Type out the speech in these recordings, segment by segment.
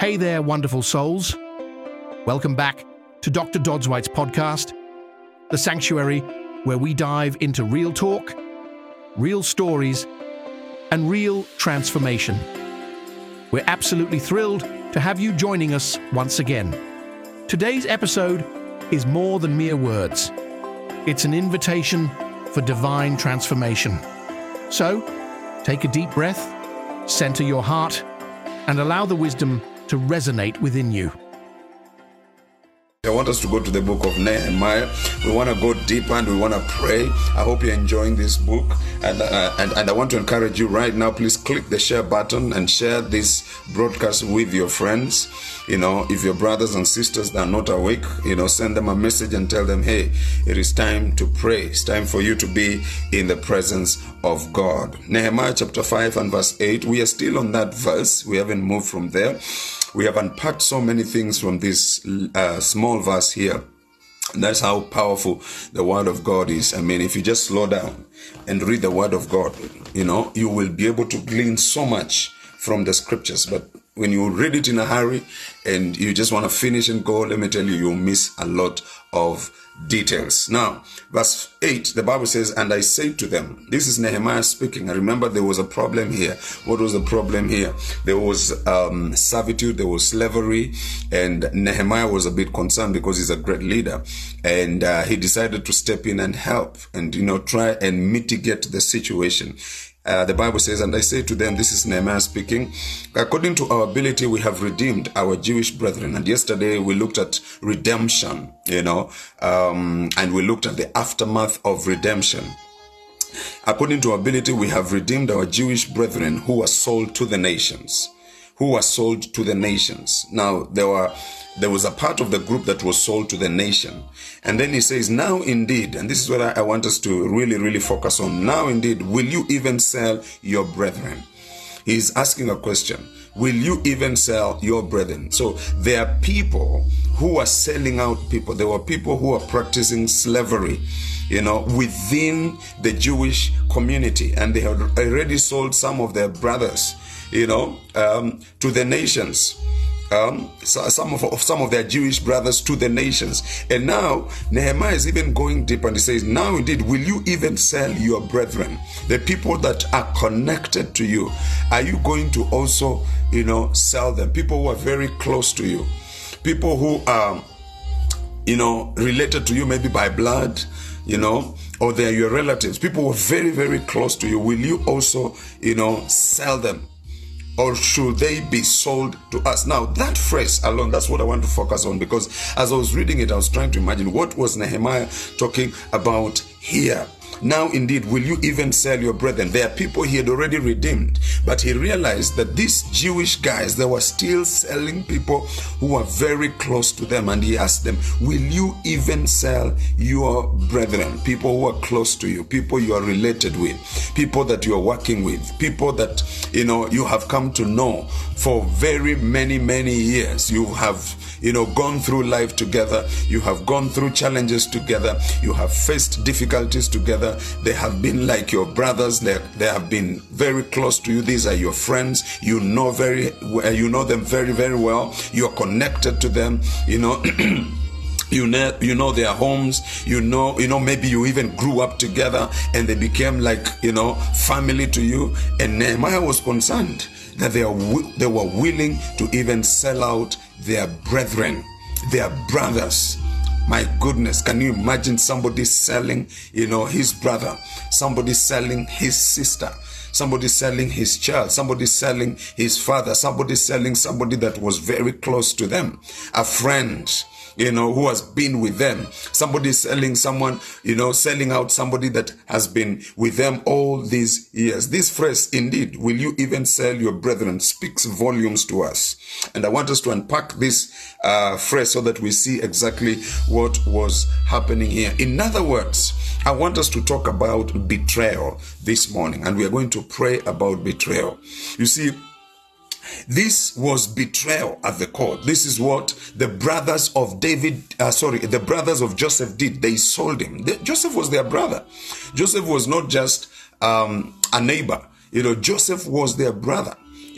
Hey there, wonderful souls. Welcome back to Dr. Dodswhite's podcast, the sanctuary where we dive into real talk, real stories, and real transformation. We're absolutely thrilled to have you joining us once again. Today's episode is more than mere words. It's an invitation for divine transformation. So, take a deep breath, center your heart, and allow the wisdom to resonate within you. I want us to go to the book of Nehemiah. We want to go deeper and we want to pray. I hope you're enjoying this book. And I want to encourage you right now, please click the share button and share this broadcast with your friends. If your brothers and sisters are not awake, send them a message and tell them, hey, it is time to pray. It's time for you to be in the presence of God. Nehemiah chapter 5 and verse 8. We are still on that verse. We haven't moved from there. We have unpacked so many things from this small verse here. And that's how powerful the word of God is. I mean, if you just slow down and read the word of God, you will be able to glean so much from the scriptures. But when you read it in a hurry and you just want to finish and go, let me tell you, you'll miss a lot of details. Now, verse 8, the Bible says, and I say to them, this is Nehemiah speaking. I remember there was a problem here. What was the problem here? There was servitude, there was slavery, and Nehemiah was a bit concerned because he's a great leader. And he decided to step in and help and, try and mitigate the situation. The Bible says, and I say to them, this is Nehemiah speaking, according to our ability, we have redeemed our Jewish brethren. And yesterday we looked at redemption, and we looked at the aftermath of redemption. According to our ability, we have redeemed our Jewish brethren who were sold to the nations. Now, there was a part of the group that was sold to the nation. And then he says, now indeed, and this is what I want us to really, really focus on. Now indeed, will you even sell your brethren? He's asking a question. Will you even sell your brethren? So there are people who are selling out people. There were people who are practicing slavery, within the Jewish community. And they had already sold some of their brothers, to the nations. Some of their Jewish brothers to the nations. And now Nehemiah is even going deep and he says, now indeed, will you even sell your brethren? The people that are connected to you. Are you going to also, sell them? People who are very close to you. People who are, related to you maybe by blood, or they are your relatives. People who are very, very close to you. Will you also, sell them? Or should they be sold to us? Now, that phrase alone, that's what I want to focus on, because as I was reading it, I was trying to imagine what was Nehemiah talking about here. Now, indeed, will you even sell your brethren? There are people he had already redeemed, but he realized that these Jewish guys, they were still selling people who were very close to them. And he asked them, will you even sell your brethren? People who are close to you, people you are related with, people that you are working with, people that, you have come to know for very many, many years. You have, gone through life together. You have gone through challenges together. You have faced difficulties together. They have been like your brothers. They have been very close to you. These are your friends. You know them very, very well. You are connected to them. You know their homes. Maybe you even grew up together and they became like family to you. And Nehemiah was concerned that they were willing to even sell out their brethren, their brothers. My goodness, can you imagine somebody selling, his brother, somebody selling his sister, somebody selling his child, somebody selling his father, somebody selling somebody that was very close to them, a friend, who has been with them. Somebody selling someone, selling out somebody that has been with them all these years. This phrase, indeed, will you even sell your brethren, speaks volumes to us. And I want us to unpack this phrase so that we see exactly what was happening here. In other words, I want us to talk about betrayal this morning, and we are going to pray about betrayal. You see, this was betrayal at the core. This is what the brothers of the brothers of Joseph did. They sold him. Joseph was their brother. Joseph was not just a neighbor. Joseph was their brother.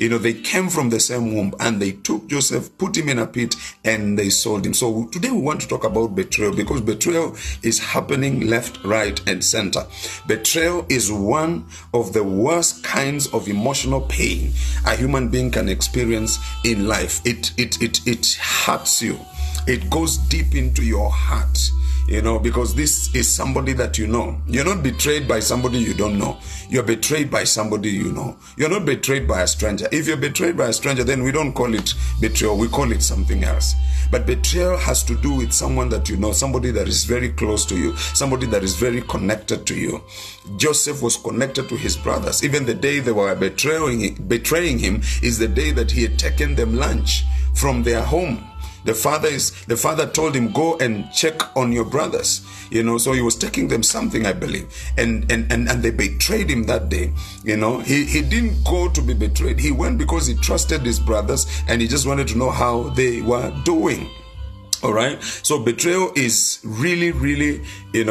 they came from the same womb, and they took Joseph, put him in a pit, and they sold him. So today we want to talk about betrayal, because betrayal is happening left, right, and center. Betrayal is one of the worst kinds of emotional pain a human being can experience in life. It hurts you. It goes deep into your heart. Because this is somebody that you know. You're not betrayed by somebody you don't know. You're betrayed by somebody you know. You're not betrayed by a stranger. If you're betrayed by a stranger, then we don't call it betrayal. We call it something else. But betrayal has to do with someone that you know, somebody that is very close to you, somebody that is very connected to you. Joseph was connected to his brothers. Even the day they were betraying him is the day that he had taken them lunch from their home. The father told him, go and check on your brothers. So he was taking them something, I believe. And they betrayed him that day. He didn't go to be betrayed. He went because he trusted his brothers and he just wanted to know how they were doing. All right. So betrayal is really, really,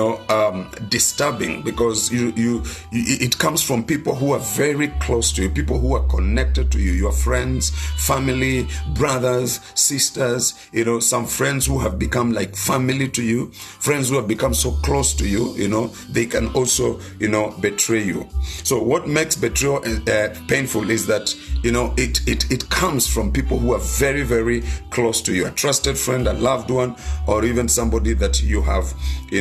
disturbing, because it comes from people who are very close to you, people who are connected to you, your friends, family, brothers, sisters, some friends who have become like family to you, friends who have become so close to you, they can also, betray you. So what makes betrayal painful is that, it comes from people who are very, very close to you, a trusted friend, a loved one, or even somebody that you have,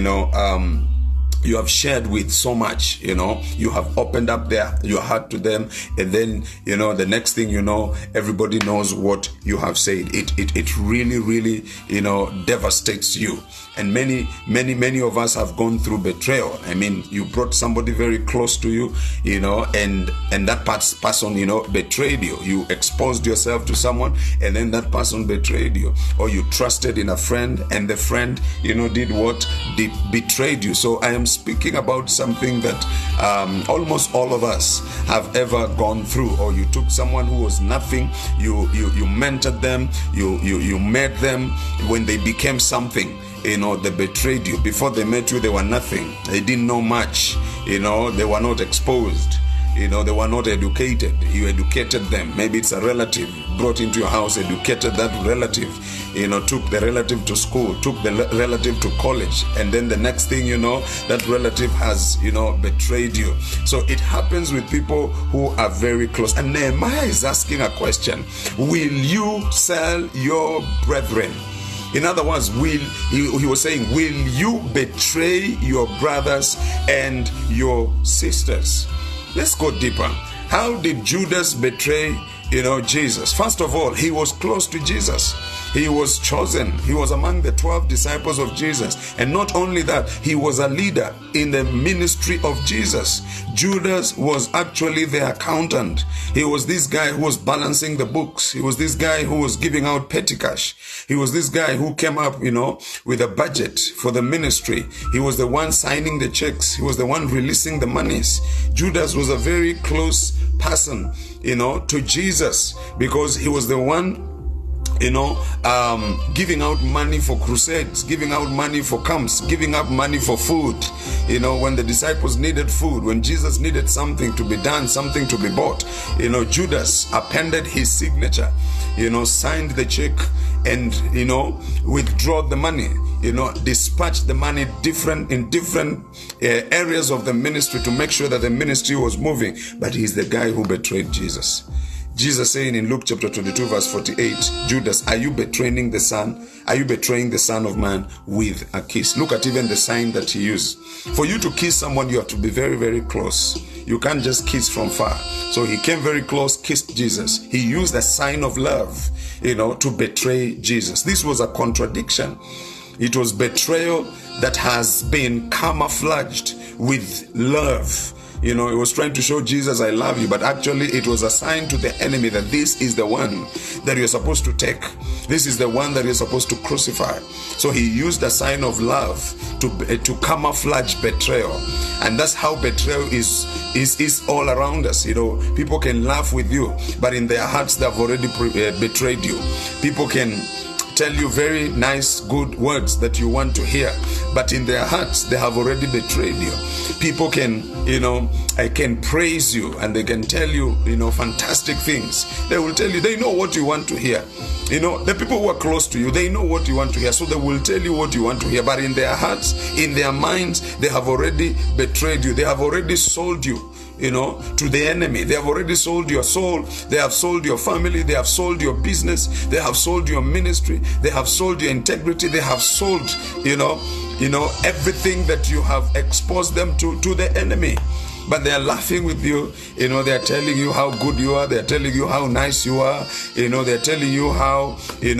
you have shared with so much, you have opened up your heart to them, and then, the next thing everybody knows what you have said. It really, really, devastates you. And many of us have gone through betrayal. I mean, you brought somebody very close to you, and that person, betrayed you. You exposed yourself to someone, and then that person betrayed you. Or you trusted in a friend, and the friend, did what? Betrayed you. So I am speaking about something that almost all of us have ever gone through. Or you took someone who was nothing, you mentored them, you made them when they became something. They betrayed you. Before they met you, they were nothing. They didn't know much. They were not exposed. They were not educated. You educated them. Maybe it's a relative brought into your house, educated that relative, took the relative to school, took the relative to college. And then the next thing that relative has, betrayed you. So it happens with people who are very close. And Nehemiah is asking a question. Will you sell your brethren? In other words, he was saying, will you betray your brothers and your sisters? Let's go deeper. How did Judas betray, Jesus? First of all, he was close to Jesus. He was chosen. He was among the 12 disciples of Jesus. And not only that, he was a leader in the ministry of Jesus. Judas was actually the accountant. He was this guy who was balancing the books. He was this guy who was giving out petty cash. He was this guy who came up, with a budget for the ministry. He was the one signing the checks. He was the one releasing the monies. Judas was a very close person, to Jesus, because he was the one giving out money for crusades, giving out money for camps, giving up money for food. When the disciples needed food, when Jesus needed something to be done, something to be bought, Judas appended his signature, signed the check, and, withdraw the money, dispatch the money in different areas of the ministry to make sure that the ministry was moving. But he's the guy who betrayed Jesus. Jesus saying in Luke chapter 22 verse 48, Judas, are you betraying the Son? Are you betraying the Son of Man with a kiss? Look at even the sign that he used. For you to kiss someone, you have to be very, very close. You can't just kiss from far. So he came very close, kissed Jesus. He used a sign of love, to betray Jesus. This was a contradiction. It was betrayal that has been camouflaged with love. It was trying to show Jesus, I love you, but actually it was a sign to the enemy that this is the one that you're supposed to take. This is the one that you're supposed to crucify. So he used a sign of love to camouflage betrayal. And that's how betrayal is all around us. People can laugh with you, but in their hearts they've already betrayed you. People can tell you very nice, good words that you want to hear, but in their hearts, they have already betrayed you. People can, can praise you and they can tell you, fantastic things. They will tell you, they know what you want to hear. The people who are close to you, they know what you want to hear, so they will tell you what you want to hear. But in their hearts, in their minds, they have already betrayed you. They have already sold you, to the enemy. They have already sold your soul. They have sold your family. They have sold your business. They have sold your ministry. They have sold your integrity. They have sold, everything that you have exposed them to the enemy. But they are laughing with you. They are telling you how good you are. They are telling you how nice you are. They are telling you how, they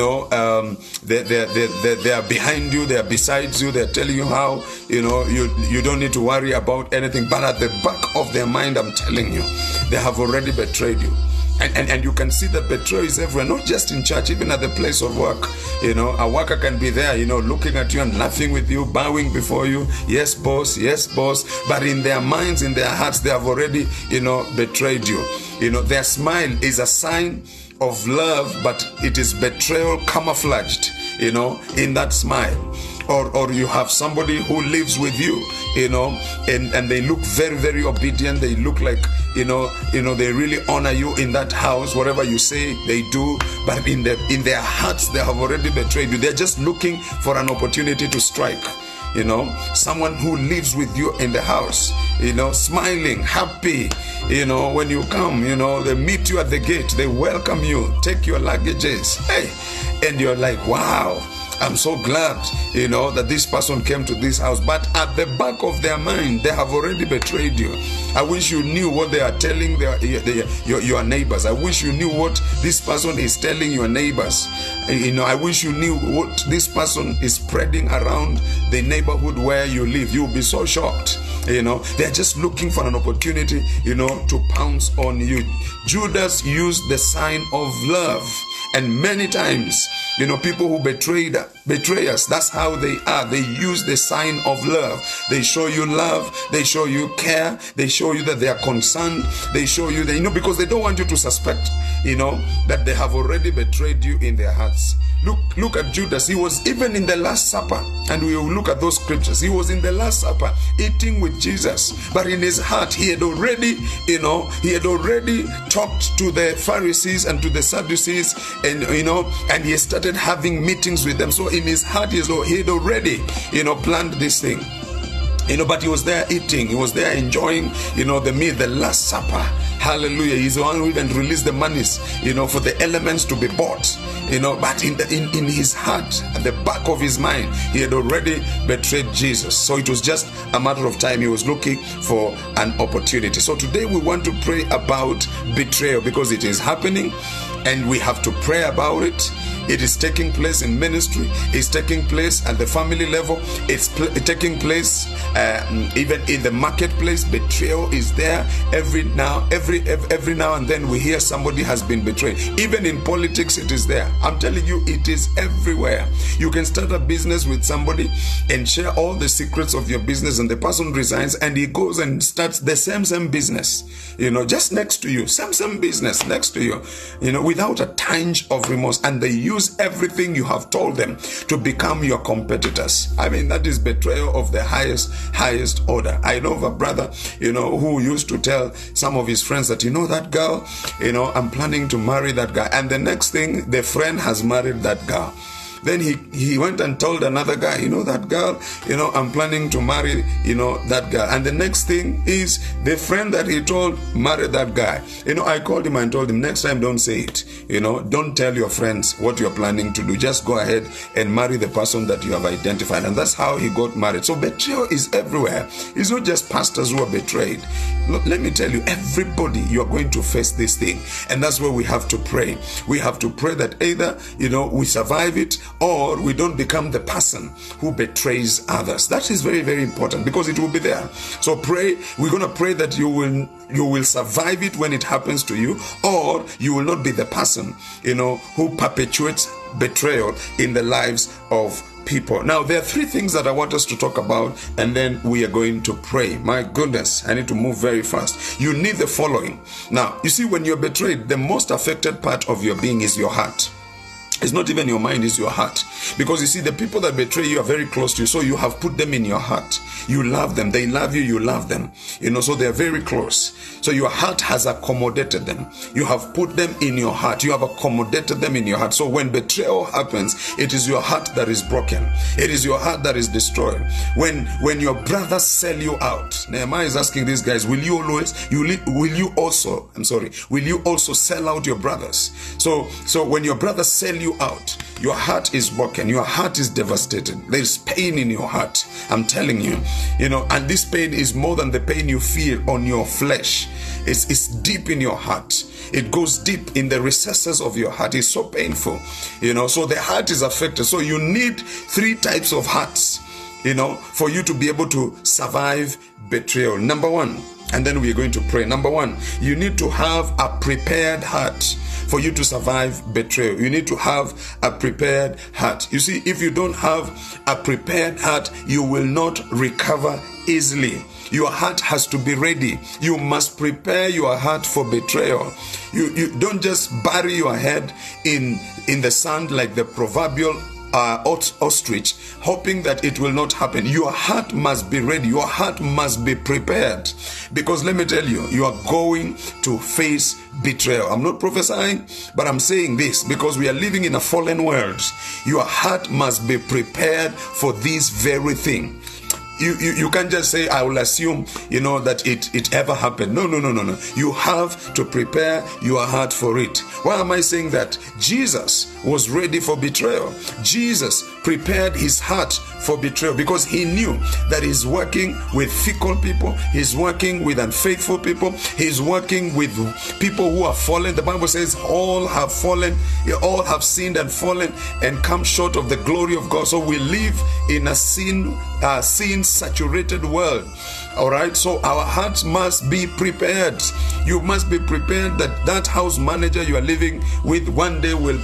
are behind you. They are besides you. They are telling you how, you don't need to worry about anything. But at the back of their mind, I'm telling you, they have already betrayed you. And you can see that betrayal is everywhere, not just in church, even at the place of work. A worker can be there, looking at you and laughing with you, bowing before you. Yes, boss. Yes, boss. But in their minds, in their hearts, they have already, betrayed you. Their smile is a sign of love, but it is betrayal camouflaged, in that smile. Or you have somebody who lives with you, and they look very, very obedient. They look like, they really honor you in that house. Whatever you say, they do. But in their hearts, they have already betrayed you. They're just looking for an opportunity to strike. Someone who lives with you in the house, smiling, happy, when you come, they meet you at the gate, they welcome you, take your luggages, hey, and you're like, wow, I'm so glad, that this person came to this house. But at the back of their mind, they have already betrayed you. I wish you knew what they are telling your neighbors. I wish you knew what this person is telling your neighbors. I wish you knew what this person is spreading around the neighborhood where you live. You'll be so shocked. They're just looking for an opportunity, to pounce on you. Judas used the sign of love. And many times, people who betray us, that's how they are. They use the sign of love. They show you love. They show you care. They show you that they are concerned. They show you that, because they don't want you to suspect, that they have already betrayed you in their hearts. Look at Judas. He was even in the Last Supper, and we will look at those scriptures. He was in the Last Supper eating with Jesus, but in his heart he had already, talked to the Pharisees and to the Sadducees, and and he started having meetings with them. So in his heart, he had already, planned this thing. But he was there eating. He was there enjoying, the meal, the Last Supper. Hallelujah. He's the one who even released the monies, for the elements to be bought. But in his heart, at the back of his mind, he had already betrayed Jesus. So it was just a matter of time. He was looking for an opportunity. So today we want to pray about betrayal, because it is happening and we have to pray about it. It is taking place in ministry. It's taking place at the family level. It's taking place even in the marketplace. Betrayal is there every now and then. We hear somebody has been betrayed. Even in politics, it is there. I'm telling you, it is everywhere. You can start a business with somebody and share all the secrets of your business, and the person resigns and he goes and starts the same business. Just next to you, same business next to you. Without a tinge of remorse, and they use everything you have told them to become your competitors. I mean, that is betrayal of the highest order. I know of a brother, who used to tell some of his friends that, that girl, I'm planning to marry that guy. And the next thing, the friend has married that girl. Then he went and told another guy, that girl, I'm planning to marry, that girl. And the next thing is the friend that he told married that guy. I called him and told him, next time don't say it. Don't tell your friends what you're planning to do. Just go ahead and marry the person that you have identified. And that's how he got married. So betrayal is everywhere. It's not just pastors who are betrayed. Let me tell you, everybody, you are going to face this thing. And that's where we have to pray. We have to pray that either, we survive it, or we don't become the person who betrays others. That is very, very important, because it will be there. So pray. We're going to pray that you will survive it when it happens to you, or you will not be the person, who perpetuates betrayal in the lives of people. Now, there are three things that I want us to talk about, and then we are going to pray. My goodness, I need to move very fast. You need the following. Now, you see, when you're betrayed, the most affected part of your being is your heart. It's not even your mind, it's your heart. Because you see, the people that betray you are very close to you, so you have put them in your heart. You love them, they love you, you love them. So they are very close. So your heart has accommodated them. You have put them in your heart. You have accommodated them in your heart. So when betrayal happens, it is your heart that is broken. It is your heart that is destroyed. When your brothers sell you out, Nehemiah is asking these guys, will you also sell out your brothers? So when your brothers sell you out, your heart is broken, your heart is devastated. There is pain in your heart, I'm telling you, and this pain is more than the pain you feel on your flesh. It's deep in your heart. It goes deep in the recesses of your heart. It's so painful, so the heart is affected. So you need 3 types of hearts, for you to be able to survive betrayal. Number 1, and then we're going to pray. Number 1, you need to have a prepared heart for you to survive betrayal. You need to have a prepared heart. You see, if you don't have a prepared heart, you will not recover easily. Your heart has to be ready. You must prepare your heart for betrayal. You don't just bury your head in the sand like the proverbial ostrich, hoping that it will not happen. Your heart must be ready. Your heart must be prepared. Because let me tell you, you are going to face betrayal. I'm not prophesying, but I'm saying this because we are living in a fallen world. Your heart must be prepared for this very thing. You can't just say, I will assume, that it ever happened. No. You have to prepare your heart for it. Why am I saying that? Jesus was ready for betrayal. Jesus prepared his heart for betrayal because he knew that he's working with fickle people. He's working with unfaithful people. He's working with people who have fallen. The Bible says all have fallen. All have sinned and fallen and come short of the glory of God. So we live in a sin-saturated world. All right, so our hearts must be prepared. You must be prepared that house manager you are living with one day will,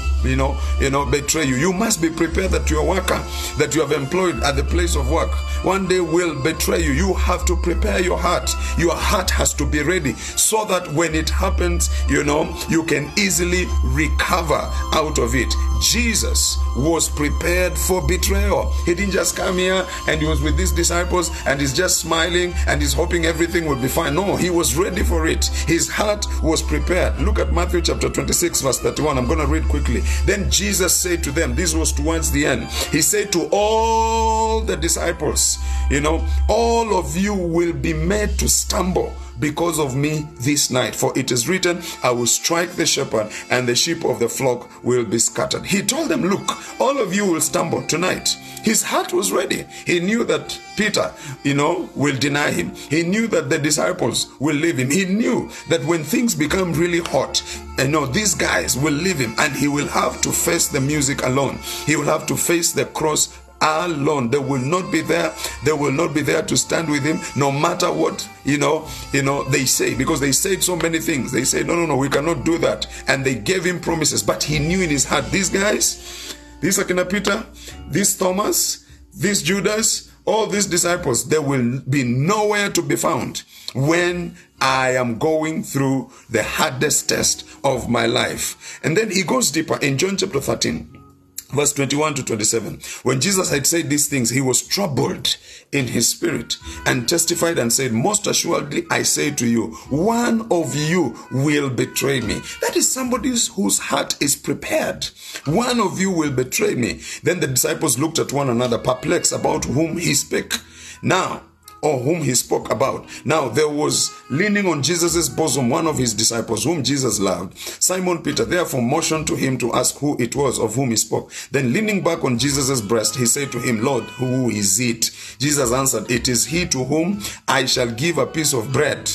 betray you. You must be prepared that your worker that you have employed at the place of work one day will betray you. You have to prepare your heart. Your heart has to be ready so that when it happens, you can easily recover out of it. Jesus was prepared for betrayal. He didn't just come here and he was with these disciples and he's just smiling and he's hoping everything will be fine. No, he was ready for it. His heart was prepared. Look at Matthew chapter 26 verse 31. I'm going to read quickly. Then Jesus said to them, this was towards the end, he said to all the disciples, all of you will be made to stumble because of me this night. For it is written, I will strike the shepherd and the sheep of the flock will be scattered. He told them, look, all of you will stumble tonight. His heart was ready. He knew that Peter, will deny him. He knew that the disciples will leave him. He knew that when things become really hot, these guys will leave him and he will have to face the music alone. He will have to face the cross alone. They will not be there. They will not be there to stand with him, no matter what they say, because they said so many things. They say, no, we cannot do that, and they gave him promises. But he knew in his heart, these guys, this Akina Peter, this Thomas, this Judas, all these disciples, they will be nowhere to be found when I am going through the hardest test of my life. And then he goes deeper in John chapter 13. Verse 21 to 27. When Jesus had said these things, he was troubled in his spirit and testified and said, most assuredly I say to you, one of you will betray me. That is somebody whose heart is prepared. One of you will betray me. Then the disciples looked at one another, perplexed about whom he spake. Or whom he spoke about. Now there was leaning on Jesus' bosom one of his disciples whom Jesus loved. Simon Peter therefore motioned to him to ask who it was of whom he spoke. Then leaning back on Jesus' breast, he said to him, Lord, who is it? Jesus answered, it is he to whom I shall give a piece of bread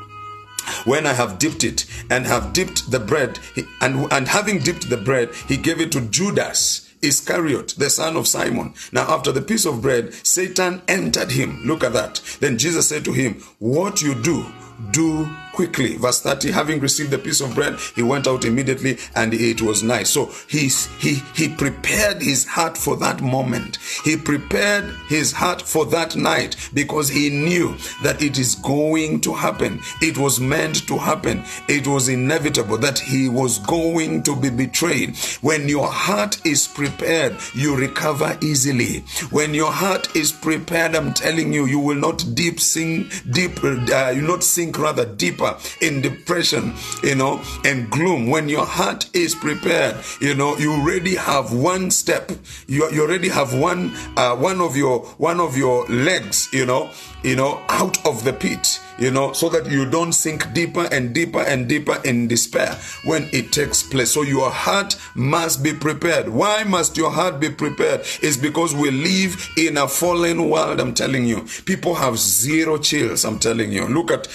when I have dipped it, and have dipped the bread, and having dipped the bread, he gave it to Judas Iscariot, the son of Simon. Now after the piece of bread, Satan entered him. Look at that. Then Jesus said to him, what you do quickly. Verse 30, having received the piece of bread, he went out immediately and it was nice. So he prepared his heart for that moment. He prepared his heart for that night because he knew that it is going to happen. It was meant to happen. It was inevitable that he was going to be betrayed. When your heart is prepared, you recover easily. When your heart is prepared, I'm telling you, you will not sink deeper in depression, and gloom. When your heart is prepared, you already have one step. You already have one of your legs, out of the pit. So that you don't sink deeper and deeper and deeper in despair when it takes place. So your heart must be prepared. Why must your heart be prepared? It's because we live in a fallen world, I'm telling you. People have zero chills, I'm telling you. Look at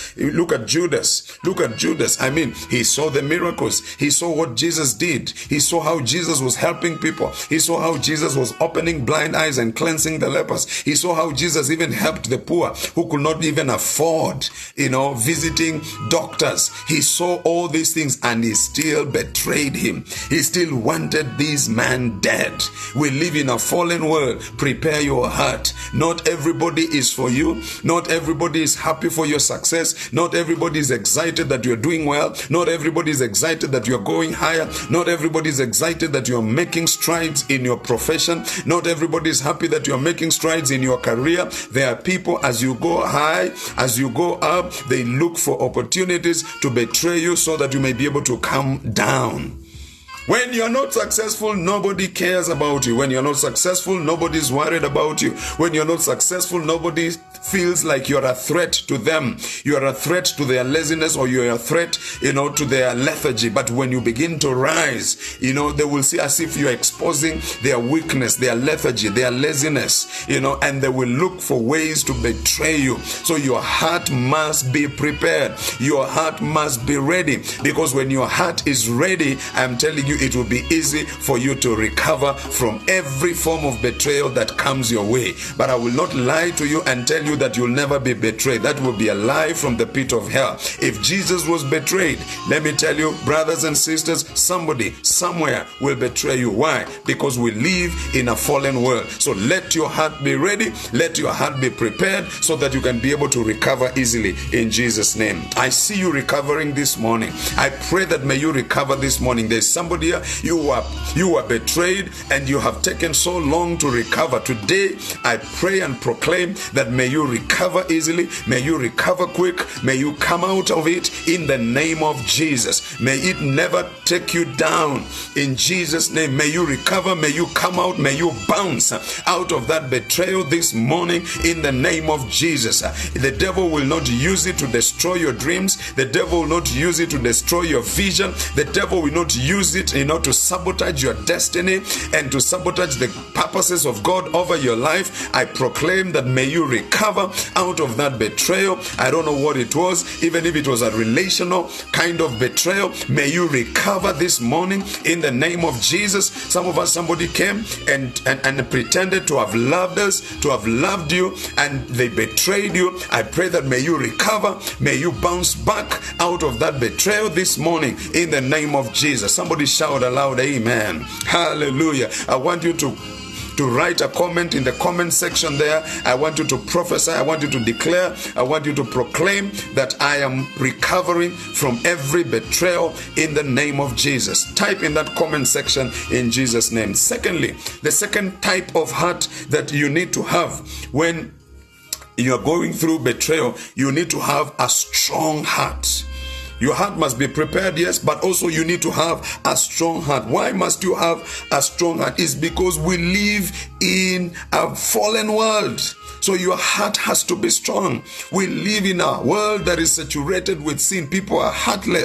Judas. Look at Judas. I mean, he saw the miracles. He saw what Jesus did. He saw how Jesus was helping people. He saw how Jesus was opening blind eyes and cleansing the lepers. He saw how Jesus even helped the poor who could not even afford visiting doctors. He saw all these things and he still betrayed him. He still wanted this man dead. We live in a fallen world. Prepare your heart. Not everybody is for you. Not everybody is happy for your success. Not everybody is excited that you're doing well. Not everybody is excited that you're going higher. Not everybody is excited that you're making strides in your profession. Not everybody is happy that you're making strides in your career. There are people, as you go high, as you go up, they look for opportunities to betray you so that you may be able to come down. When you're not successful, nobody cares about you. When you're not successful, nobody's worried about you. When you're not successful, nobody feels like you're a threat to them. You're a threat to their laziness, or you're a threat, to their lethargy. But when you begin to rise, they will see as if you're exposing their weakness, their lethargy, their laziness, and they will look for ways to betray you. So your heart must be prepared. Your heart must be ready, because when your heart is ready, I'm telling you, it will be easy for you to recover from every form of betrayal that comes your way. But I will not lie to you and tell you that you'll never be betrayed. That will be a lie from the pit of hell. If Jesus was betrayed, let me tell you, brothers and sisters, somebody somewhere will betray you. Why? Because we live in a fallen world. So let your heart be ready. Let your heart be prepared so that you can be able to recover easily in Jesus' name. I see you recovering this morning. I pray that may you recover this morning. There's somebody here, you are betrayed and you have taken so long to recover. Today, I pray and proclaim that may you recover easily. May you recover quick. May you come out of it in the name of Jesus. May it never take you down in Jesus' name. May you recover. May you come out. May you bounce out of that betrayal this morning in the name of Jesus. The devil will not use it to destroy your dreams. The devil will not use it to destroy your vision. The devil will not use it to sabotage your destiny and to sabotage the purposes of God over your life. I proclaim that may you recover out of that betrayal. I don't know what it was, even if it was a relational kind of betrayal. May you recover this morning in the name of Jesus. Somebody came and pretended to have loved us, to have loved you, and they betrayed you. I pray that may you recover, may you bounce back out of that betrayal this morning in the name of Jesus. Somebody shout aloud, amen. Hallelujah. I want you to write a comment in the comment section there. I want you to prophesy. I want you to declare. I want you to proclaim that I am recovering from every betrayal in the name of Jesus. Type in that comment section in Jesus' name. Secondly, the second type of heart that you need to have when you're going through betrayal, you need to have a strong heart. Your heart must be prepared, yes, but also you need to have a strong heart. Why must you have a strong heart? It's because we live in a fallen world. So your heart has to be strong. We live in a world that is saturated with sin. People are heartless.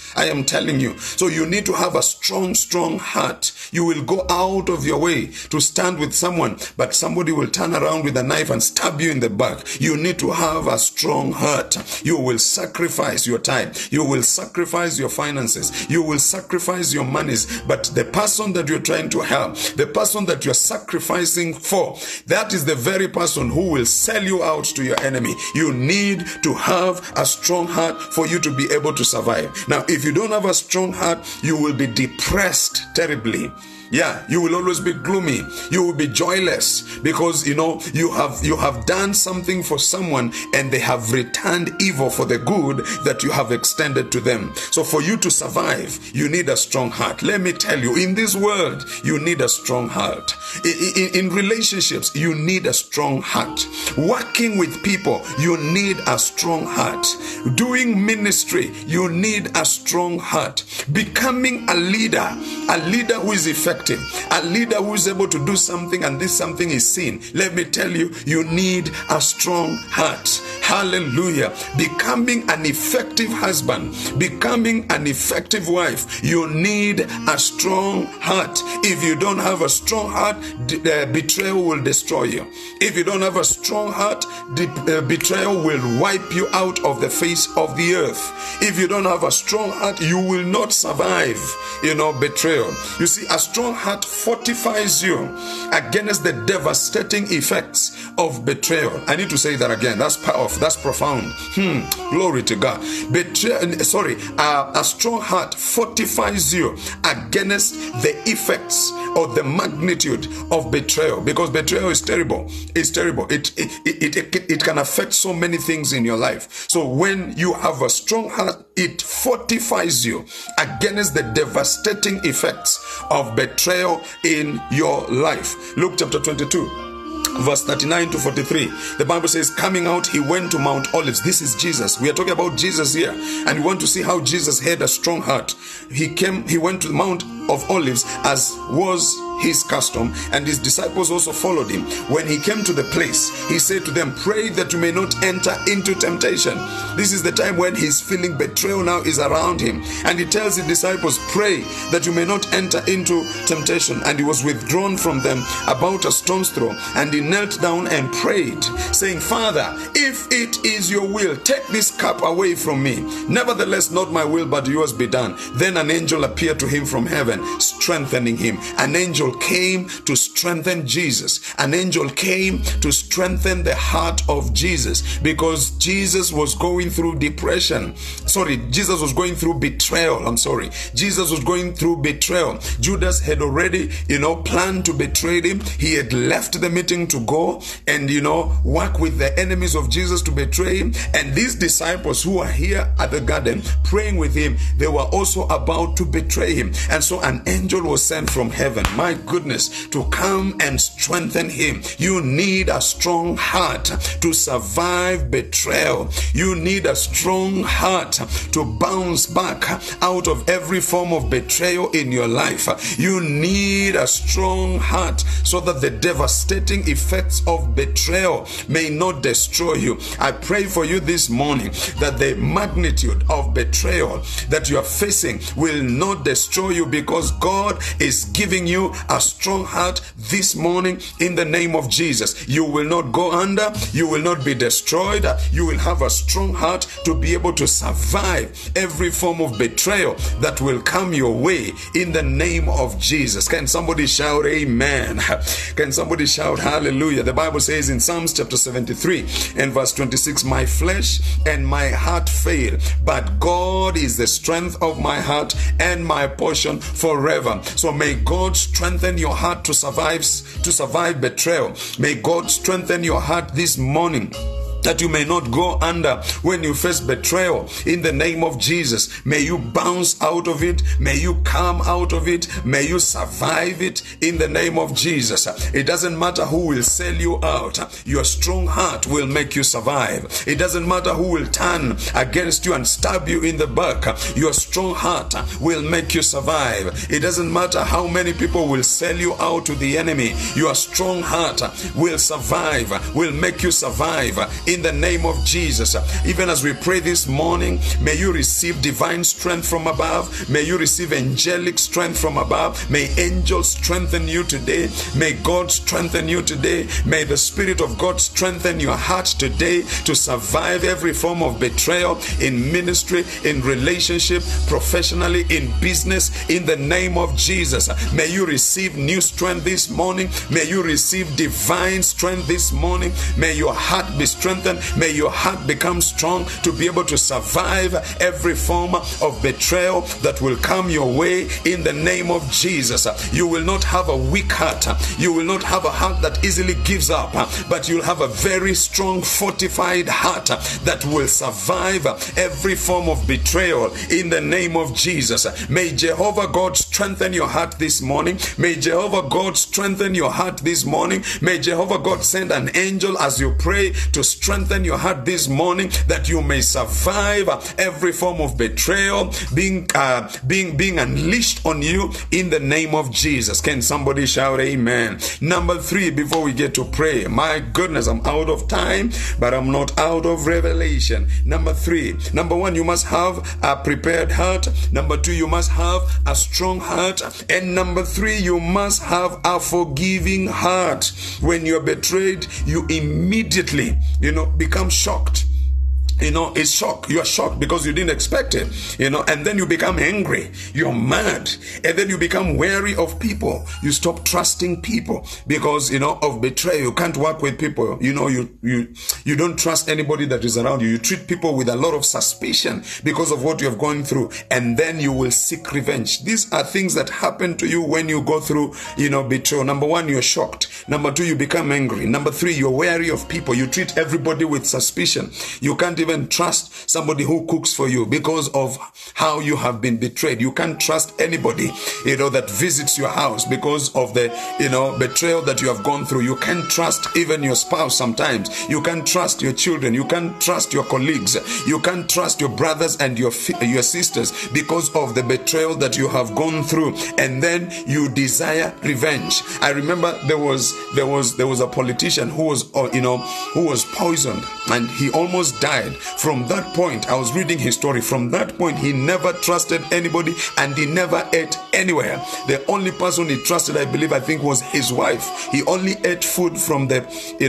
I am telling you. So you need to have a strong, strong heart. You will go out of your way to stand with someone, but somebody will turn around with a knife and stab you in the back. You need to have a strong heart. You will sacrifice your time. You will sacrifice your finances. You will sacrifice your monies. But the person that you're trying to help, the person that you're sacrificing for, that is the very person who will sell you out to your enemy. You need to have a strong heart for you to be able to survive. Now, if you don't have a strong heart, you will be depressed terribly. Yeah, you will always be gloomy. You will be joyless because you have done something for someone and they have returned evil for the good that you have extended to them. So for you to survive, you need a strong heart. Let me tell you, in this world, you need a strong heart. In relationships, you need a strong heart. Working with people, you need a strong heart. Doing ministry, you need a strong heart. Becoming a leader who is effective, a leader who is able to do something and this something is seen. Let me tell you, you need a strong heart. Hallelujah. Becoming an effective husband, becoming an effective wife, you need a strong heart. If you don't have a strong heart, betrayal will destroy you. If you don't have a strong heart, betrayal will wipe you out of the face of the earth. If you don't have a strong heart, you will not survive, betrayal. You see, a strong heart fortifies you against the devastating effects of betrayal. I need to say that again. That's powerful. That's profound. Glory to God. A strong heart fortifies you against the effects or the magnitude of betrayal, because betrayal is terrible. It's terrible. It can affect so many things in your life. So when you have a strong heart, it fortifies you against the devastating effects of betrayal in your life. Luke chapter 22. Verse 39 to 43, the Bible says, coming out, he went to Mount Olives. This is Jesus. We are talking about Jesus here, and we want to see how Jesus had a strong heart. He went to the Mount of Olives as was his custom, and his disciples also followed him. When he came to the place, he said to them, pray that you may not enter into temptation. This is the time when he's feeling betrayal now is around him, and he tells his disciples, pray that you may not enter into temptation. And he was withdrawn from them about a stone's throw, and he knelt down and prayed, saying, Father, if it is your will, take this cup away from me. Nevertheless, not my will, but yours be done. Then an angel appeared to him from heaven, strengthening him. An angel came to strengthen Jesus. An angel came to strengthen the heart of Jesus, because Jesus was going through depression. Jesus was going through betrayal. Jesus was going through betrayal. Judas had already, planned to betray him. He had left the meeting to go and, work with the enemies of Jesus to betray him. And these disciples who are here at the garden praying with him, they were also about to betray him. And so an angel was sent from heaven, my goodness, to come and strengthen him. You need a strong heart to survive betrayal. You need a strong heart to bounce back out of every form of betrayal in your life. You need a strong heart so that the devastating effects of betrayal may not destroy you. I pray for you this morning that the magnitude of betrayal that you are facing will not destroy you, because God is giving you a strong heart this morning in the name of Jesus. You will not go under. You will not be destroyed. You will have a strong heart to be able to survive every form of betrayal that will come your way in the name of Jesus. Can somebody shout amen? Can somebody shout hallelujah? The Bible says in Psalms chapter 73 and verse 26, my flesh and my heart fail, but God is the strength of my heart and my portion forever. So may God strengthen your heart to survive betrayal. May God strengthen your heart this morning, that you may not go under when you face betrayal in the name of Jesus. May you bounce out of it. May you come out of it. May you survive it in the name of Jesus. It doesn't matter who will sell you out. Your strong heart will make you survive. It doesn't matter who will turn against you and stab you in the back. Your strong heart will make you survive. It doesn't matter how many people will sell you out to the enemy. Your strong heart will survive, will make you survive in the name of Jesus. Even as we pray this morning, may you receive divine strength from above. May you receive angelic strength from above. May angels strengthen you today. May God strengthen you today. May the Spirit of God strengthen your heart today to survive every form of betrayal in ministry, in relationship, professionally, in business, in the name of Jesus. May you receive new strength this morning. May you receive divine strength this morning. May your heart be strengthened. May your heart become strong to be able to survive every form of betrayal that will come your way in the name of Jesus. You will not have a weak heart. You will not have a heart that easily gives up, but you'll have a very strong, fortified heart that will survive every form of betrayal in the name of Jesus. May Jehovah God strengthen your heart this morning. May Jehovah God strengthen your heart this morning. May Jehovah God send an angel as you pray to strengthen your heart this morning, that you may survive every form of betrayal being unleashed on you in the name of Jesus. Can somebody shout amen? Number 3, before we get to pray, my goodness, I'm out of time, but I'm not out of revelation. Number 3, number 1, you must have a prepared heart. Number 2, you must have a strong heart. And number 3, you must have a forgiving heart. When you're betrayed, you immediately, become shocked. It's shock. You are shocked because you didn't expect it, and then you become angry. You're mad. And then you become wary of people. You stop trusting people because, of betrayal. You can't work with people. You don't trust anybody that is around you. You treat people with a lot of suspicion because of what you have gone through. And then you will seek revenge. These are things that happen to you when you go through, betrayal. Number 1, you're shocked. Number 2, you become angry. Number 3, you're wary of people. You treat everybody with suspicion. You can't even trust somebody who cooks for you because of how you have been betrayed. You can't trust anybody, that visits your house because of the, betrayal that you have gone through. You can't trust even your spouse sometimes. You can't trust your children. You can't trust your colleagues. You can't trust your brothers and your sisters because of the betrayal that you have gone through. And then you desire revenge. I remember there was a politician who was poisoned and he almost died. From that point, I was reading his story. From that point, he never trusted anybody and he never ate anywhere. The only person he trusted, I think, was his wife. He only ate food from the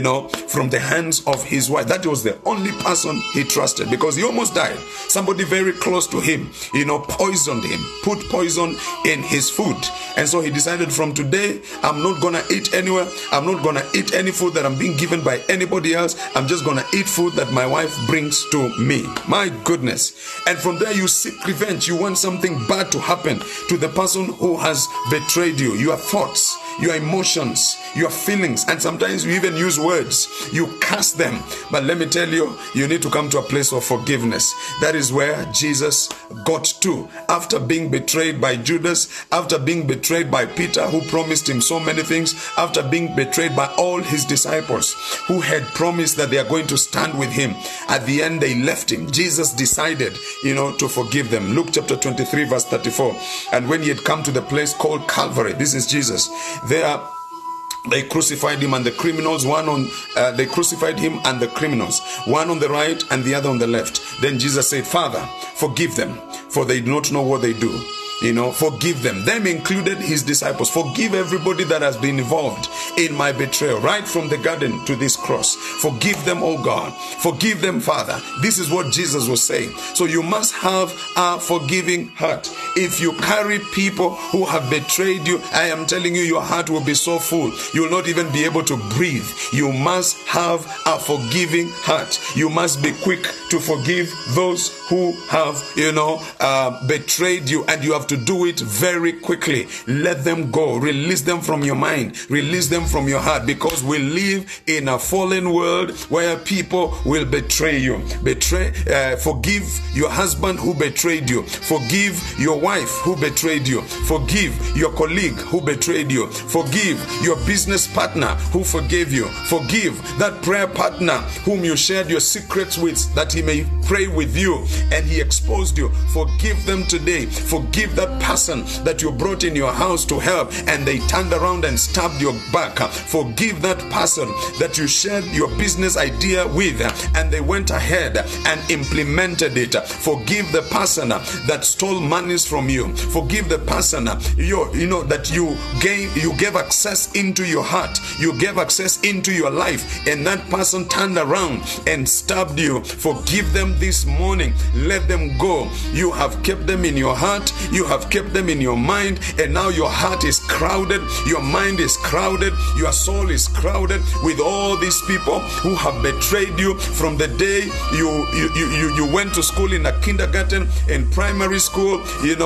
hands of his wife. That was the only person he trusted because he almost died. Somebody very close to him, poisoned him, put poison in his food. And so he decided, from today, I'm not going to eat anywhere. I'm not going to eat any food that I'm being given by anybody else. I'm just going to eat food that my wife brings to me. My goodness. And from there you seek revenge. You want something bad to happen to the person who has betrayed you. Your thoughts, your emotions, your feelings, and sometimes you even use words. You curse them. But let me tell you, you need to come to a place of forgiveness. That is where Jesus got to. After being betrayed by Judas, after being betrayed by Peter, who promised him so many things, after being betrayed by all his disciples who had promised that they are going to stand with him, at the end they left him. Jesus decided, to forgive them. Luke chapter 23 verse 34. And when he had come to the place called Calvary, this is Jesus, there they crucified him and the criminals, they crucified him and the criminals, one on the right and the other on the left. Then Jesus said, Father, forgive them, for they do not know what they do. Forgive them included his disciples. Forgive everybody that has been involved in my betrayal, right from the garden to this cross. Forgive them, oh God. Forgive them, Father. This is what Jesus was saying. So you must have a forgiving heart. If you carry people who have betrayed you, I am telling you, your heart will be so full, you will not even be able to breathe. You must have a forgiving heart. You must be quick to forgive those who have, betrayed you, and you have to do it very quickly. Let them go. Release them from your mind. Release them from your heart, because we live in a fallen world where people will betray you. Forgive your husband who betrayed you. Forgive your wife who betrayed you. Forgive your colleague who betrayed you. Forgive your business partner who forgave you. Forgive that prayer partner whom you shared your secrets with, that he may pray with you. and he exposed you. Forgive them today. Forgive that person that you brought in your house to help and they turned around and stabbed your back. Forgive that person that you shared your business idea with and they went ahead and implemented it. Forgive the person that stole monies from you. Forgive the person that you gave access into your heart. You gave access into your life and that person turned around and stabbed you. Forgive them this morning. Let them go. You have kept them in your heart. You have kept them in your mind, and now your heart is crowded. Your mind is crowded. Your soul is crowded with all these people who have betrayed you from the day you went to school, in a kindergarten, in primary school,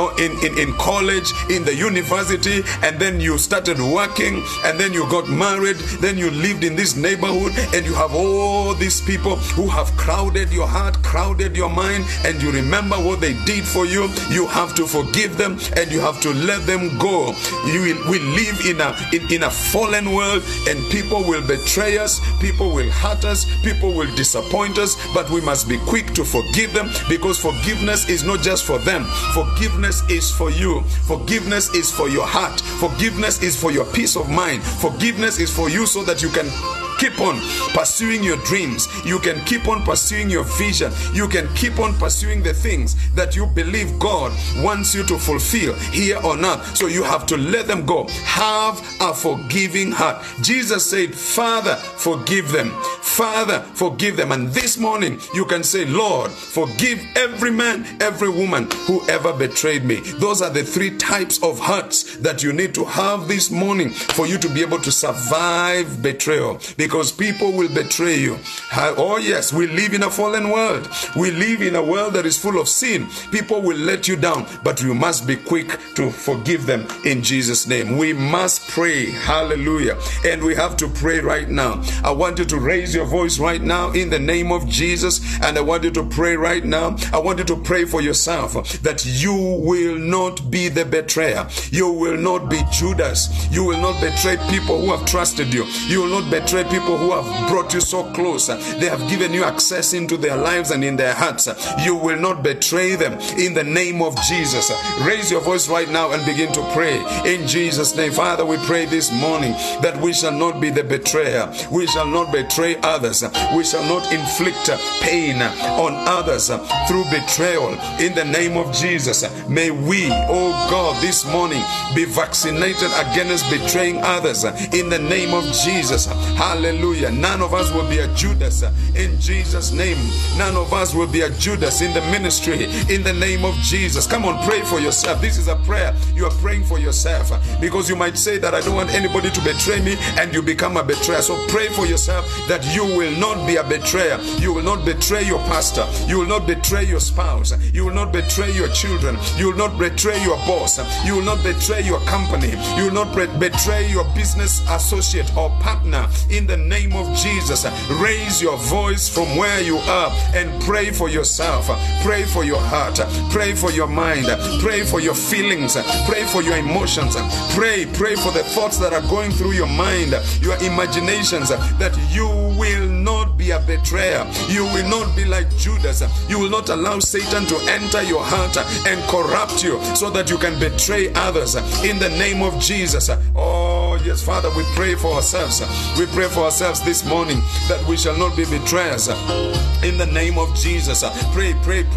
in college, in the university, and then you started working, and then you got married, then you lived in this neighborhood, and you have all these people who have crowded your heart, crowded your mind, and you remember what they did for you. You have to forgive them and you have to let them go. We live in a fallen world, and people will betray us, people will hurt us, people will disappoint us, but we must be quick to forgive them, because forgiveness is not just for them. Forgiveness is for you. Forgiveness is for your heart. Forgiveness is for your peace of mind. Forgiveness is for you so that you can keep on pursuing your dreams. You can keep on pursuing your vision. You can keep on pursuing the things that you believe God wants you to fulfill here on earth. So you have to let them go. Have a forgiving heart. Jesus said, Father, forgive them. Father, forgive them. And this morning you can say, Lord, forgive every man, every woman who ever betrayed me. Those are the 3 types of hearts that you need to have this morning for you to be able to survive betrayal. Because people will betray you. Oh yes, we live in a fallen world. We live in a world that is full of sin. People will let you down, but you must be quick to forgive them in Jesus' name. We must pray. Hallelujah. And we have to pray right now. I want you to raise your voice right now in the name of Jesus. And I want you to pray right now. I want you to pray for yourself that you will not be the betrayer. You will not be Judas. You will not betray people who have trusted you. You will not betray people who have brought you so close. They have given you access into their lives and in their hearts. You will not betray them in the name of Jesus. Raise your voice right now and begin to pray in Jesus' name. Father, we pray this morning that we shall not be the betrayer. We shall not betray others. We shall not inflict pain on others through betrayal in the name of Jesus. May we, oh God, this morning be vaccinated against betraying others in the name of Jesus. Hallelujah. None of us will be a Judas in Jesus' name. None of us will be a Judas in the ministry in the name of Jesus. Come on, pray for yourself. This is a prayer. You are praying for yourself, because you might say that I don't want anybody to betray me, and you become a betrayer. So pray for yourself that you will not be a betrayer. You will not betray your pastor. You will not betray your spouse. You will not betray your children. You will not betray your boss. You will not betray your company. You will not betray your business associate or partner in the name of Jesus. Raise your voice from where you are and pray for yourself. Pray for your heart. Pray for your mind. Pray for your feelings. Pray for your emotions. Pray for the thoughts that are going through your mind, your imaginations, that you will not be a betrayer. You will not be like Judas. You will not allow Satan to enter your heart and corrupt you so that you can betray others in the name of Jesus. Oh yes, Father, we pray for ourselves. We pray for ourselves this morning that we shall not be betrayers in the name of Jesus. Pray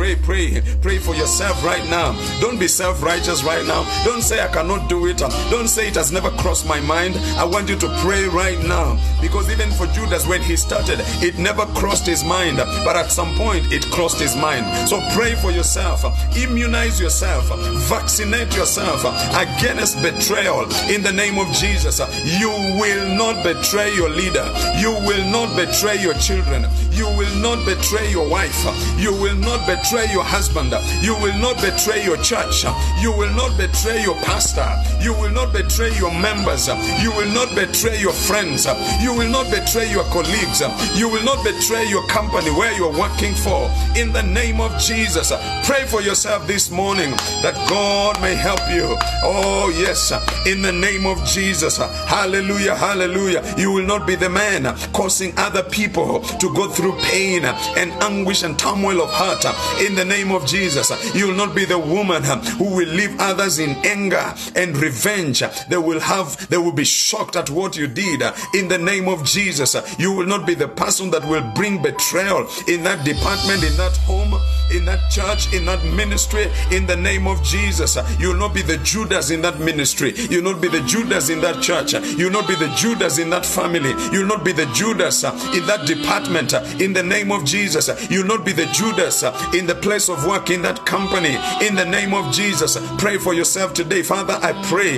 for yourself right now. Don't be self-righteous right now. Don't say I cannot do it. Don't say it has never crossed my mind. I want you to pray right now, because even for Judas, when he started, it never crossed his mind, but at some point it crossed his mind. So pray for yourself. Immunize yourself. Vaccinate yourself against betrayal in the name of Jesus. You will not betray your leader. You will not betray your children. You will not betray your wife. You will not betray your husband. You will not betray your church. You will not betray your pastor. You will not betray your members. You will not betray your friends. You will not betray your colleagues. You will not betray your company where you're working for. In the name of Jesus, pray for yourself this morning that God may help you. Oh yes, in the name of Jesus. Hallelujah, hallelujah. You will not be the man causing other people to go through through pain and anguish and turmoil of heart. In the name of Jesus, you will not be the woman who will leave others in anger and revenge. They will be shocked at what you did. In the name of Jesus, you will not be the person that will bring betrayal in that department, in that home, in that church, in that ministry. In the name of Jesus, you will not be the Judas in that ministry. You will not be the Judas in that church. You will not be the Judas in that family. You will not be the Judas in that department. In the name of Jesus, you will not be the Judas in the place of work, in that company. In the name of Jesus, pray for yourself today. Father, I pray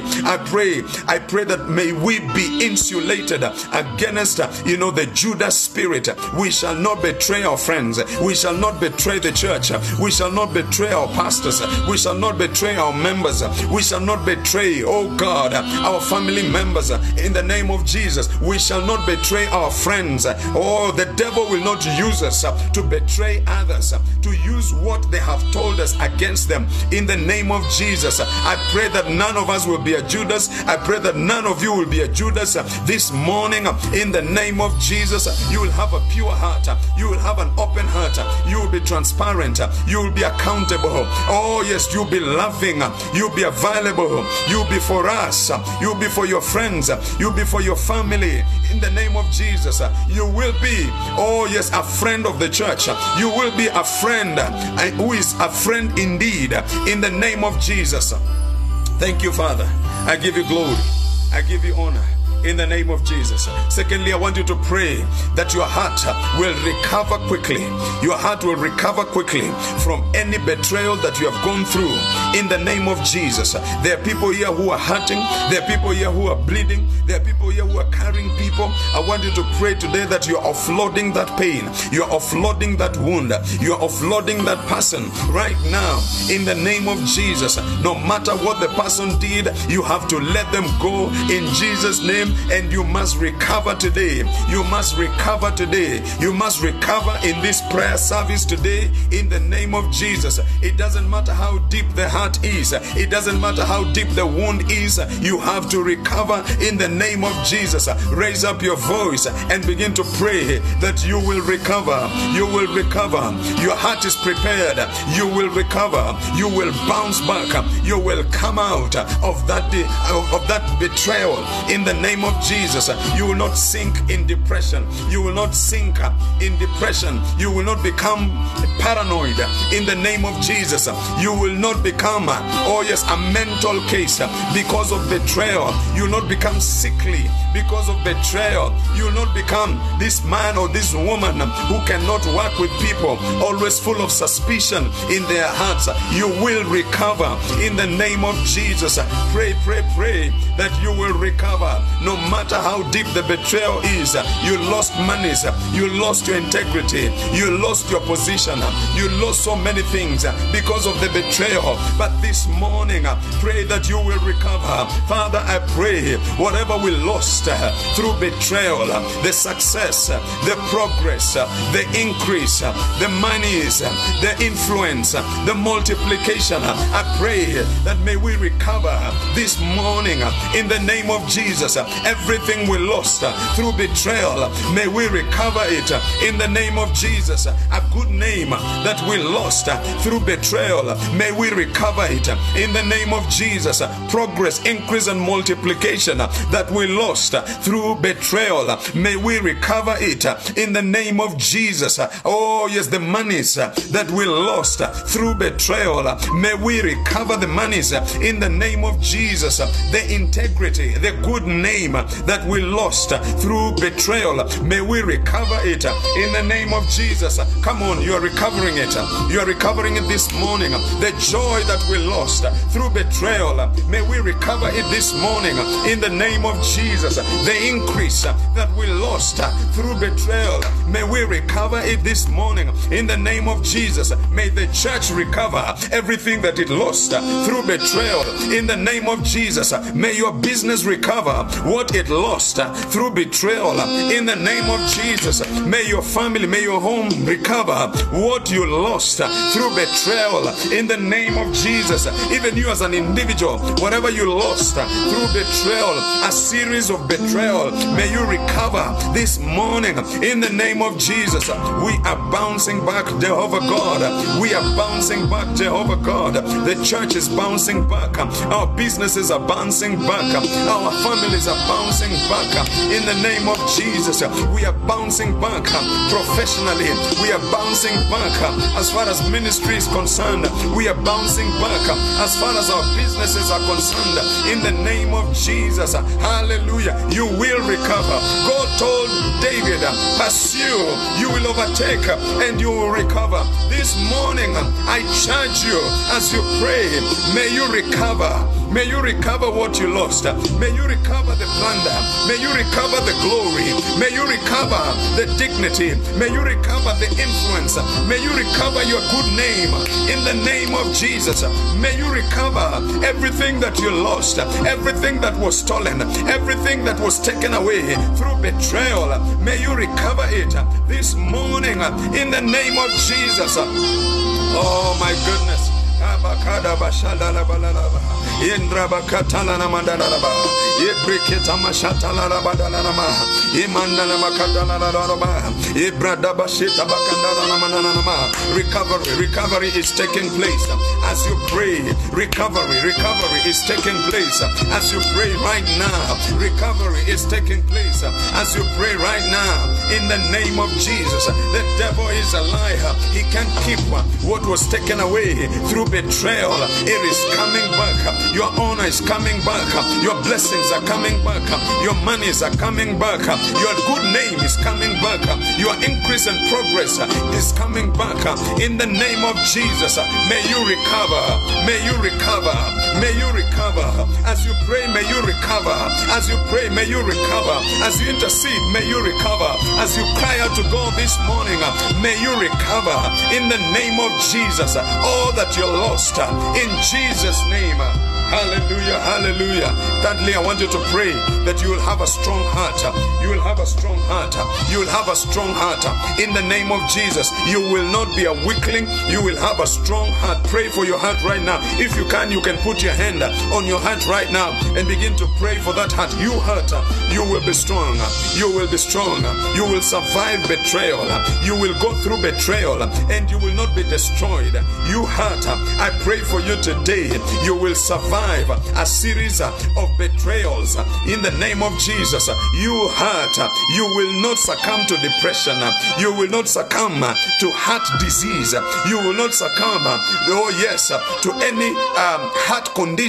that may we be insulated against the Judas spirit. We shall not betray our friends. We shall not betray the church. We shall not betray our pastors. We shall not betray our members. We shall not betray, oh God, our family members. In the name of Jesus, we shall not betray our friends. Oh, the devil will not use us to betray others, to use what they have told us against them. In the name of Jesus, I pray that none of us will be a Judas. I pray that none of you will be a Judas this morning. In the name of Jesus, you will have a pure heart. You will have an open heart. You will be transparent. You will be accountable. Oh yes, you'll be loving. You'll be available. You'll be for us. You'll be for your friends. You'll be for your family. In the name of Jesus, you will be, oh yes, a friend of the church. You will be a friend who is a friend indeed. In the name of Jesus. Thank you, Father. I give you glory. I give you honor. In the name of Jesus. Secondly, I want you to pray that your heart will recover quickly. Your heart will recover quickly from any betrayal that you have gone through. In the name of Jesus. There are people here who are hurting. There are people here who are bleeding. There are people here who are carrying people. I want you to pray today that you are offloading that pain. You are offloading that wound. You are offloading that person right now. In the name of Jesus. No matter what the person did, you have to let them go in Jesus' name. And you must recover today. You must recover today. You must recover in this prayer service today in the name of Jesus. It doesn't matter how deep the heart is. It doesn't matter how deep the wound is. You have to recover in the name of Jesus. Raise up your voice and begin to pray that you will recover. You will recover. Your heart is prepared. You will recover. You will bounce back. You will come out of that betrayal in the name of Jesus. You will not sink in depression. You will not sink in depression. You will not become paranoid in the name of Jesus. You will not become, a mental case because of betrayal. You will not become sickly because of betrayal. You will not become this man or this woman who cannot work with people, always full of suspicion in their hearts. You will recover in the name of Jesus. Pray that you will recover. No matter how deep the betrayal is, you lost monies, you lost your integrity, you lost your position, you lost so many things because of the betrayal. But this morning, pray that you will recover. Father, I pray whatever we lost through betrayal, the success, the progress, the increase, the monies, the influence, the multiplication, I pray that may we recover this morning in the name of Jesus. Everything we lost through betrayal, may we recover it in the name of Jesus. A good name that we lost through betrayal, may we recover it in the name of Jesus. Progress, increase and multiplication that we lost through betrayal, may we recover it in the name of Jesus. Oh yes, the monies that we lost through betrayal, may we recover the monies in the name of Jesus. The integrity, the good name that we lost through betrayal, may we recover it in the name of Jesus. Come on, you are recovering it. You are recovering it this morning. The joy that we lost through betrayal, may we recover it this morning in the name of Jesus. The increase that we lost through betrayal, may we recover it this morning in the name of Jesus. May the church recover everything that it lost through betrayal in the name of Jesus. May your business recover what it lost through betrayal. In the name of Jesus, may your family, may your home recover what you lost through betrayal. In the name of Jesus, even you as an individual, whatever you lost through betrayal, a series of betrayal, may you recover this morning. In the name of Jesus, we are bouncing back, Jehovah God. We are bouncing back, Jehovah God. The church is bouncing back. Our businesses are bouncing back. Our families are bouncing back. In the name of Jesus, we are bouncing back professionally. We are bouncing back as far as ministry is concerned. We are bouncing back as far as our businesses are concerned. In the name of Jesus, hallelujah, you will recover. God told David, pursue, you will overtake, and you will recover. This morning, I charge you as you pray, may you recover. May you recover what you lost. May you recover the plunder. May you recover the glory. May you recover the dignity. May you recover the influence. May you recover your good name. In the name of Jesus, may you recover everything that you lost, everything that was stolen, everything that was taken away through betrayal. May you recover it this morning in the name of Jesus. Oh my goodness. Indra bakatala na mandalaba, Ibriketa mashatala na badalama, Imandana makadala na raba, Ibrada bashita bakandala na mananama. Recovery is taking place as you pray. Recovery is taking place as you pray right now. Recovery is taking place as you pray right now. In the name of Jesus, the devil is a liar. He can't keep what was taken away through betrayal. It is coming back. Your honor is coming back. Your blessings are coming back. Your monies are coming back. Your good name is coming back. Your increase and progress is coming back. In the name of Jesus, may you recover. May you recover. May you recover. As you pray, may you recover. As you pray, may you recover. As you intercede, may you recover. As you cry out to God this morning, may you recover. In the name of Jesus, all that you lost, in Jesus' name. Hallelujah, hallelujah. Thirdly, I want you to pray that you will have a strong heart. You will have a strong heart. You will have a strong heart. In the name of Jesus, you will not be a weakling. You will have a strong heart. Pray for your heart right now. If you can put your hand on your heart right now and begin to pray for that heart. You heart, you will be strong. You will be strong. You will survive betrayal. You will go through betrayal and you will not be destroyed. You heart, I pray for you today. You will survive a series of betrayals in the name of Jesus. You heart, you will not succumb to depression. You will not succumb to heart disease. You will not succumb, to any heart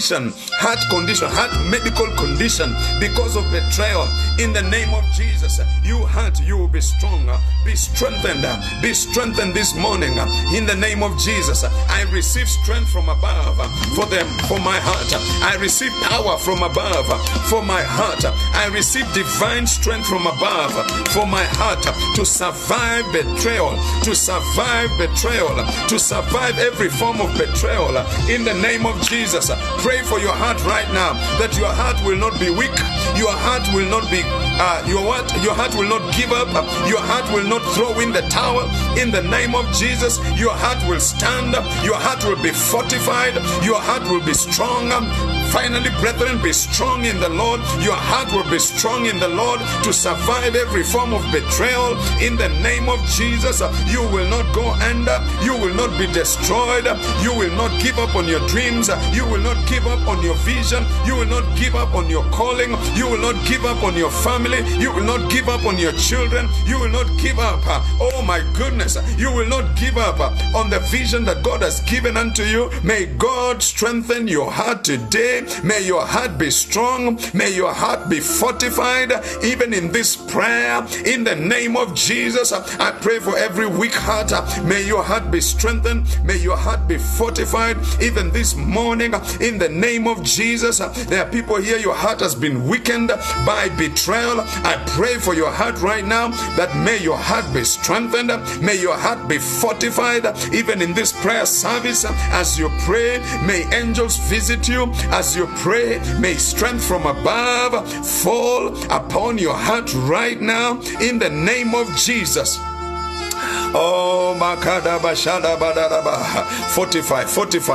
medical condition because of betrayal. In the name of Jesus, you heart, you will be strong. Be strengthened. Be strengthened this morning. In the name of Jesus, I receive strength from above for my heart. I receive power from above for my heart. I receive divine strength from above for my heart to survive betrayal, to survive every form of betrayal. In the name of Jesus, pray for your heart right now, that your heart will not be weak. Your heart will not be your heart will not give up. Your heart will not throw in the towel. In the name of Jesus, your heart will stand. Your heart will be fortified. Your heart will be strong. Finally, brethren, be strong in the Lord. Your heart will be strong in the Lord to survive every form of betrayal. In the name of Jesus, you will not go under. You will not be destroyed. You will not give up on your dreams. You will not give up on your vision. You will not give up on your calling. You will not give up on your family. You will not give up on your children. You will not give up. Oh my goodness. You will not give up on the vision that God has given unto you. May God strengthen your heart today. May your heart be strong. May your heart be fortified. Even in this prayer, in the name of Jesus, I pray for every weak heart. May your heart be strengthened. May your heart be fortified. Even this morning, in the name of Jesus, there are people here, your heart has been weakened by betrayal. I pray for your heart right now, that may your heart be strengthened. May your heart be fortified. Even in this prayer service, as you pray, may angels visit you. As as you pray, may strength from above fall upon your heart right now in the name of Jesus. Oh, Makadaba Shadabadaba. Fortify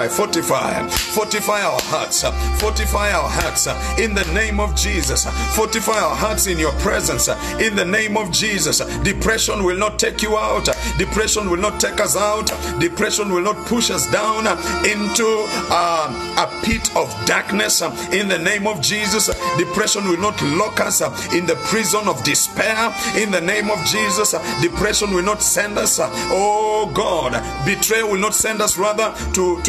our hearts. Fortify our hearts in the name of Jesus. Fortify our hearts in your presence in the name of Jesus. Depression will not take you out. Depression will not take us out. Depression will not push us down into a pit of darkness in the name of Jesus. Depression will not lock us in the prison of despair in the name of Jesus. Depression will not send us, oh God, betrayal will not send us rather to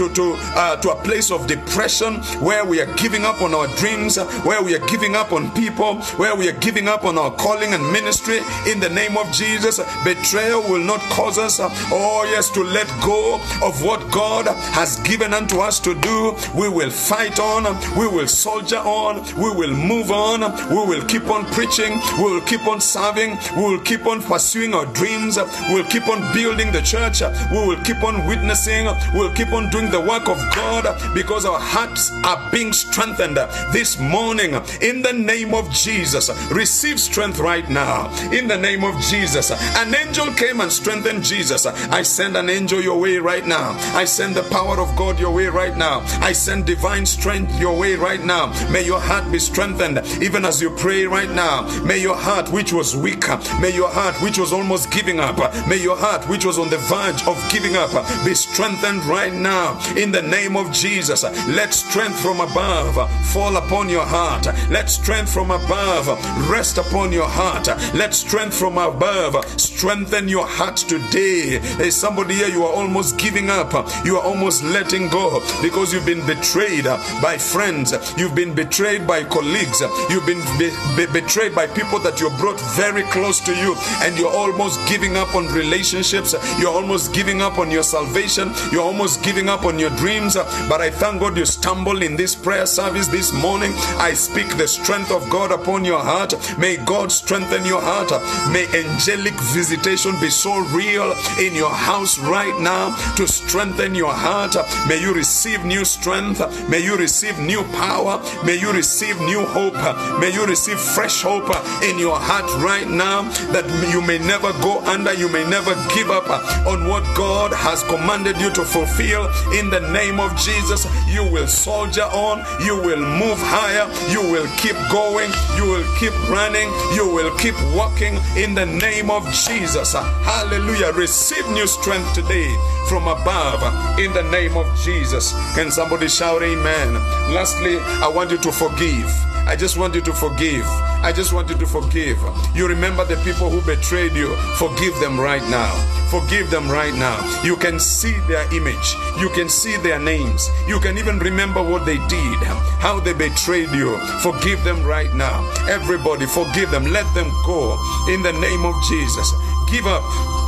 a place of depression where we are giving up on our dreams, where we are giving up on people, where we are giving up on our calling and ministry in the name of Jesus. Betrayal will not cause us, oh yes, to let go of what God has given unto us to do. We will fight on, we will soldier on, we will move on, we will keep on preaching, we will keep on serving, we will keep on pursuing our dreams, we will keep on building the church, we will keep on witnessing, we will keep on doing the work of God because our hearts are being strengthened this morning in the name of Jesus. Receive strength right now in the name of Jesus. An angel came and strengthened Jesus. I send an angel your way right now. I send the power of God your way right now. I send divine strength your way right now. May your heart be strengthened even as you pray right now. May your heart which was weak, may your heart which was almost giving up, may your heart which was on the verge of giving up be strengthened right now in the name of Jesus. Let strength from above fall upon your heart. Let strength from above rest upon your heart. Let strength from above strengthen your heart today. There's somebody here, you are almost giving up, you are almost letting go because you've been betrayed by friends, you've been betrayed by colleagues, you've been betrayed by people that you brought very close to you, and you're almost giving up on relationships, you're almost giving up on your salvation, you're almost giving up on your dreams. But I thank God you stumbled in this prayer service this morning. I speak the strength of God upon your heart. May God strengthen your heart. May angelic visitation be so real in your house right now to strengthen your heart. May you receive new strength. May you receive new power. May you receive new hope. May you receive fresh hope in your heart right now, that you may never go under, you may never give up on what God has commanded you to fulfill in the name of Jesus. You will soldier on, you will move higher, you will keep going, you will keep running, you will keep walking in the name of Jesus. Hallelujah. Receive new strength today from above in the name of Jesus. Can somebody shout amen? Lastly, I want you to forgive. I just want you to forgive. I just want you to forgive. You remember the people who betrayed you. Forgive them right now. Forgive them right now. You can see their image. You can see their names. You can even remember what they did, how they betrayed you. Forgive them right now. Everybody, forgive them. Let them go in the name of Jesus. Give up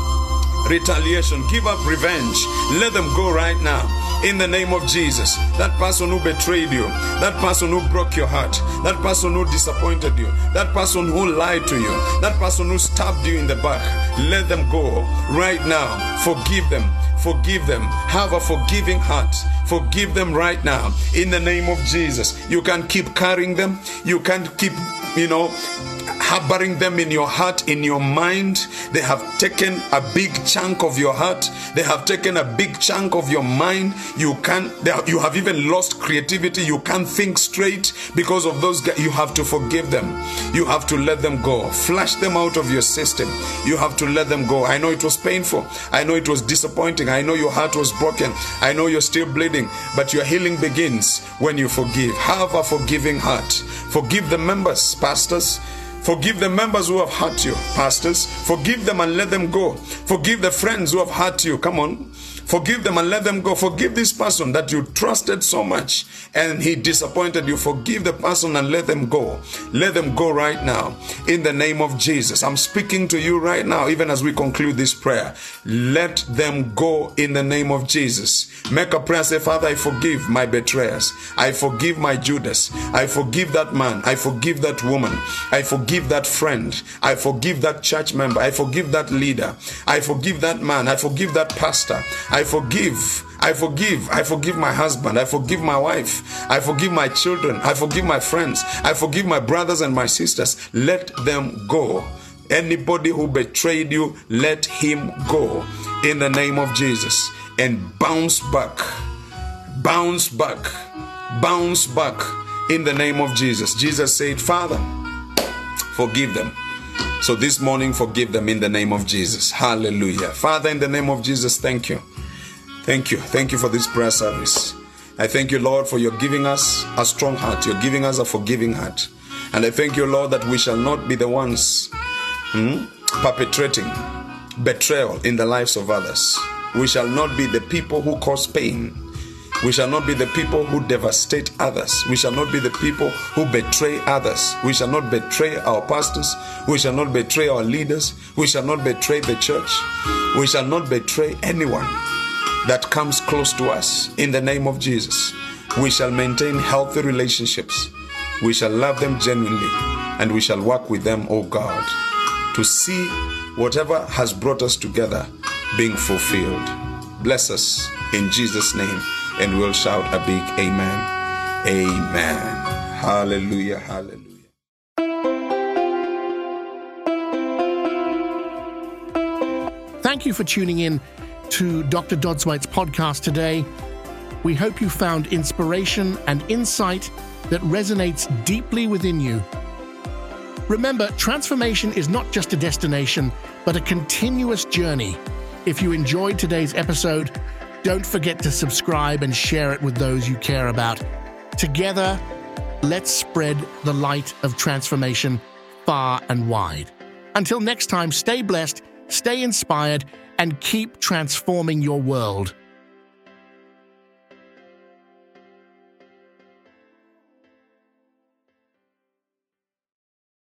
retaliation. Give up revenge. Let them go right now in the name of Jesus. That person who betrayed you, that person who broke your heart, that person who disappointed you, that person who lied to you, that person who stabbed you in the back, let them go right now. Forgive them. Forgive them. Have a forgiving heart. Forgive them right now in the name of Jesus. You can't keep carrying them. You can't keep, harboring them in your heart, in your mind. They have taken a big chunk of your heart. They have taken a big chunk of your mind. You have even lost creativity. You can't think straight because of those guys. You have to forgive them. You have to let them go. Flush them out of your system. You have to let them go. I know it was painful. I know it was disappointing. I know your heart was broken. I know you're still bleeding, but your healing begins when you forgive. Have a forgiving heart. Forgive the members, pastors. Forgive the members who have hurt you, pastors. Forgive them and let them go. Forgive the friends who have hurt you. Come on. Forgive them and let them go. Forgive this person that you trusted so much and he disappointed you. Forgive the person and let them go. Let them go right now in the name of Jesus. I'm speaking to you right now, even as we conclude this prayer. Let them go in the name of Jesus. Make a prayer. Say, Father, I forgive my betrayers. I forgive my Judas. I forgive that man. I forgive that woman. I forgive that friend. I forgive that church member. I forgive that leader. I forgive that man. I forgive that pastor. I I forgive. I forgive. I forgive my husband. I forgive my wife. I forgive my children. I forgive my friends. I forgive my brothers and my sisters. Let them go. Anybody who betrayed you, let him go in the name of Jesus. And bounce back. Bounce back. Bounce back in the name of Jesus. Jesus said, Father, forgive them. So this morning, forgive them in the name of Jesus. Hallelujah. Father, in the name of Jesus, thank you. Thank you. Thank you for this prayer service. I thank you, Lord, for you're giving us a strong heart. You're giving us a forgiving heart. And I thank you, Lord, that we shall not be the ones perpetrating betrayal in the lives of others. We shall not be the people who cause pain. We shall not be the people who devastate others. We shall not be the people who betray others. We shall not betray our pastors. We shall not betray our leaders. We shall not betray the church. We shall not betray anyone that comes close to us. In the name of Jesus, we shall maintain healthy relationships. We shall love them genuinely, and we shall work with them, oh God, to see whatever has brought us together being fulfilled. Bless us in Jesus' name, and we'll shout a big amen. Amen. Hallelujah. Hallelujah. Thank you for tuning in to Dr. Dodswhite's podcast today. We hope you found inspiration and insight that resonates deeply within you. Remember, transformation is not just a destination, but a continuous journey. If you enjoyed today's episode, don't forget to subscribe and share it with those you care about. Together, let's spread the light of transformation far and wide. Until next time, stay blessed, stay inspired, and keep transforming your world.